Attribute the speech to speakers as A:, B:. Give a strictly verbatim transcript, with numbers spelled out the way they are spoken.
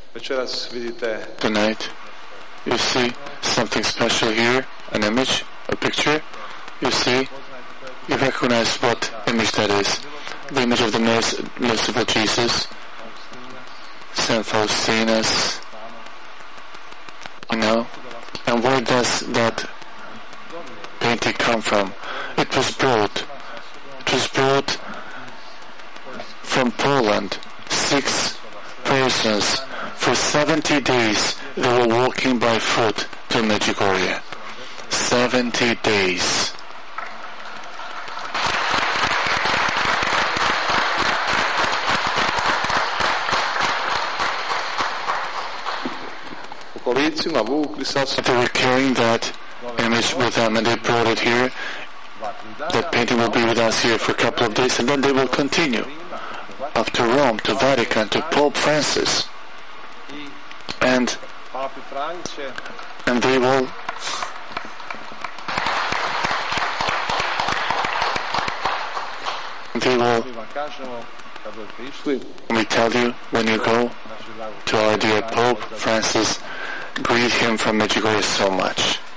A: Tonight, you see something special here, an image, a picture. You see, you recognize what image that is. The image of the merciful Jesus, Saint Faustinus, you know. And where does that painting come from? It was brought, it was brought from Poland. Six persons, for seventy days, they were walking by foot to Medjugorje. seventy days. They were carrying that image with them and they brought it here. That painting will be with us here for a couple of days and then they will continue up to Rome, to Vatican, to Pope Francis. And, and they will they will we tell you when you go to our dear Pope Francis, greet him from Medjugorje so much.